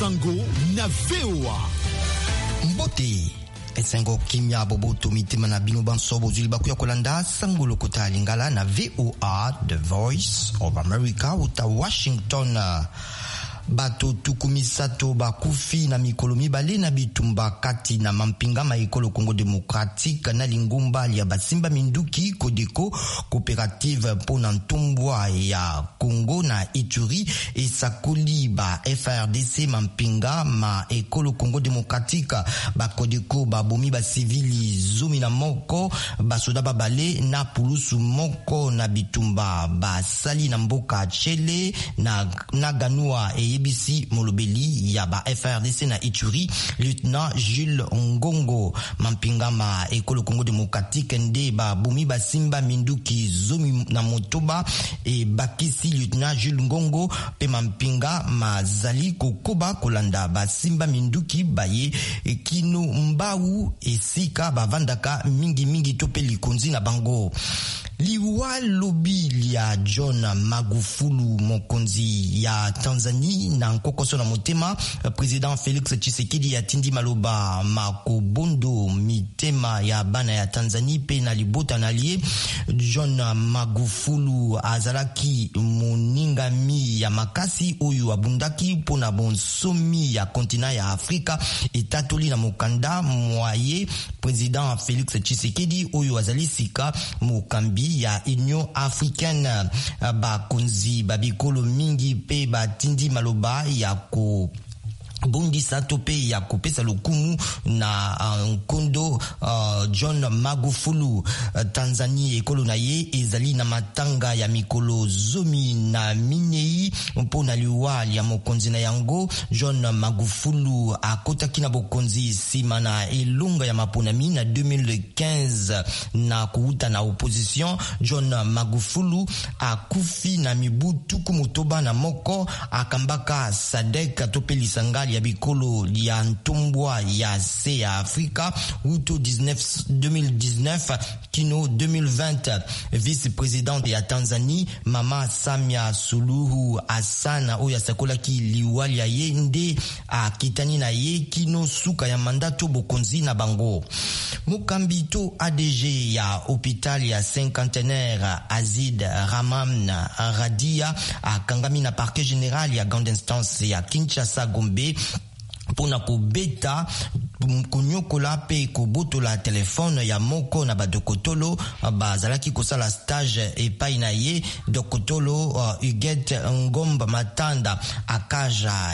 Sango na VOA. Mbote esengo kimia boboto mitema na bino bansobo zuli bakuya kolanda Sango lokota lingala na VOA, The Voice of America uta Washington. Bato tukumisato bakufi na mikolo mibale na bitumba kati na mampinga maikolo Congo Democratique na lingumba ya basimba minduki Kodeko coopérative pona ntumbwa ya Congo na Ituri esakoli ba FRDC mampinga ma ekolo Congo Democratique ba Kodeko ba bomi ba civili zumi na moko basoda babale na pulusu moko na bitumba ba sali na mboka chele na ganua EBC molobeli ya ba FRDC na Ituri lieutenant Jules Ngongo mampinga ma ekolo Congo Democratique nde ba bumi basimba minduki zomi na motoba e bakisi lieutenant Jules Ngongo pe mampinga mazali kokoba kolanda basimba minduki baye kino mbau esika bavandaka mingi tope likonzi na bango. Liwa lobi lia John Magufuli mokonzi ya Tanzanie na nkokoso na motema président Félix Tshisekedi atindi maloba makobondo mitema ya bana ya Tanzanie pe na libota na lie. John Magufuli azalaki moningami ya makasi oyo abundaki pona bonsomi ya kontina ya Afrika etatoli na mokanda mwaye président Félix Tshisekedi oyo azali sika mokambi ya Union Africaine bakonzi babikolo mingi pe batindi maloba ya ko bongisa tope ya kopesa lokumu na nkondo John Magufuli. Tanzania ekolo na ye ezali na matanga ya mikolo zomi na minei mpona liwa ya mokonzi na yango. John Magufuli akotaki na bokonzi sima na elunga ya maponami na 2015 na kuuta na opposition. John Magufuli akufi na mibu tuku motoba na moko akambaka SADC tope lisangali ya bikolo ya ntumbwa ya se ya Afrika uto 2019 kino 2020. Vice-présidente ya Tanzanie Mama Samia Suluhu Hassan oya sakolaki liwali ya ye nde akitani na ye kino suka ya mandato bokonzi na bango. Mukambito ADG ya hopital ya cinquantenaire Azid Rahman Radia akangami na parquet général ya grande instance ya Kinshasa Gombe pona kubeta kunyokola pe kubutola telefone ya moko na badokotolo bazalaki kosala stage epai na ye. Dokotolo Huguette Ngomba Matanda akaja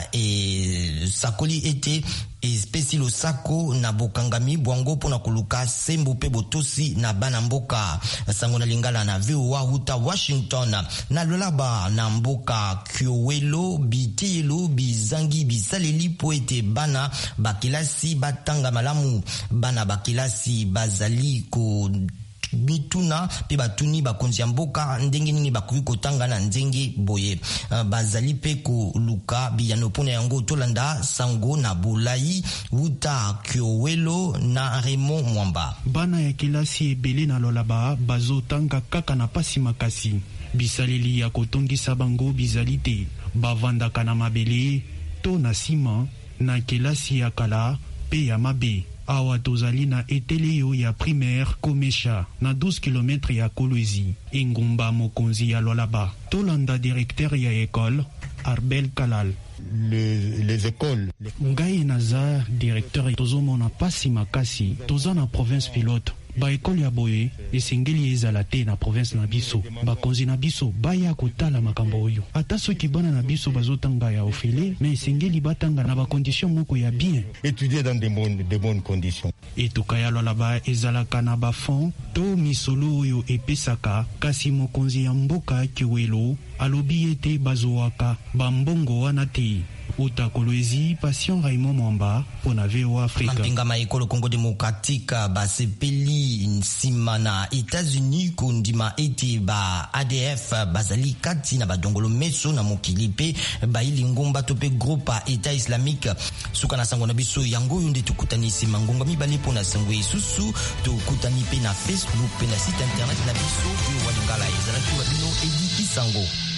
sakoli ete espesi losako na bokangami bwango pona kuluka sembo pe botosi na bana mboka. Sango na lingala na VOA uta Washington na lolaba na mboka Kyowelo bitelo bizangi bisaleli po ete bana bakilasi batanga malamu. Bana bakilasi bazali ko bituna pe batuni bakonzi ya mboka ndenge nini bakuyi kotanga na ndenge boye. Bazali pe ko luka biyano pona yango tolanda Sango na Bulai uta Kyowelo na Raymond Mwamba. Bana ya kilasi ebele na lolaba bazotanga kaka na pasi makasi. Bisaleli ya kotongisa bango bizali te, bavandaka na mabele to na sima na kilasi ya kala pe ya mabe. Awa tozali na eteleo ya primaire Komesha na 12 km ya Kolwezi engumba mokonzi ya lolaba. Tolanda directeur ya école Arbel Kalal. Les écoles. Ngai naza directeur tozomona pasi makasi toza na province pilote. Ba ekole ya boye esengeli ezala te na province na biso. Bakonzi na biso baya kotala makambo oyo. Ata soki bana na biso bazotanga ya ofele, mais esengeli batanga na ba conditions moko ya bien. Étudier dans de bonnes conditions. Etuka ya lolaba ezalaka na ba fond to misolo oyo epesaka kasi mokonzi ya mboka Kiwelo alobi ete bazowaka bambongo wana te. Uta Kolwezi, Passion Raymond Mwamba pona VOA Afrika. Mampinga maikolo Congo Democratique basepeli nsima na États-Unis kundima eti ba ADF bazali kati na badongolo meso na mokili pe baili ngomba tope groupe État islamique. Suka na sango na biso yango yonde tukutani sima ngonga mibale pona sango isusu tukutani pe na Facebook pe na site internet na biso yo walingala ezalaki wabino edi isango.